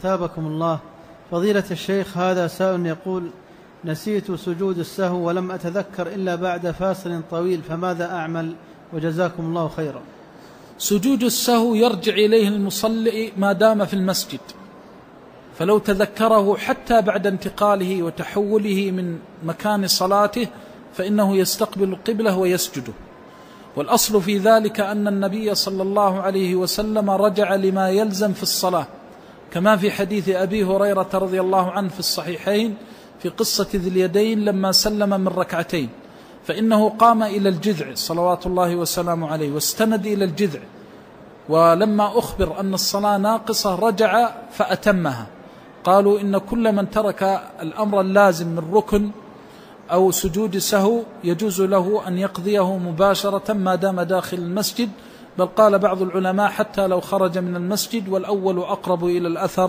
أثابكم الله. فضيلة الشيخ، هذا سائل يقول: نسيت سجود السهو ولم أتذكر إلا بعد فاصل طويل، فماذا أعمل؟ وجزاكم الله خيرا. سجود السهو يرجع إليه المصلي ما دام في المسجد، فلو تذكره حتى بعد انتقاله وتحوله من مكان صلاته فإنه يستقبل القبلة ويسجده. والأصل في ذلك أن النبي صلى الله عليه وسلم رجع لما يلزم في الصلاة، كما في حديث أبي هريرة رضي الله عنه في الصحيحين في قصة ذي اليدين لما سلم من ركعتين، فإنه قام إلى الجذع صلوات الله وسلامه عليه واستند إلى الجذع، ولما أخبر أن الصلاة ناقصة رجع فأتمها. قالوا إن كل من ترك الأمر اللازم من ركن أو سجود سهو يجوز له أن يقضيه مباشرة ما دام داخل المسجد، بل قال بعض العلماء حتى لو خرج من المسجد، والأول أقرب إلى الأثر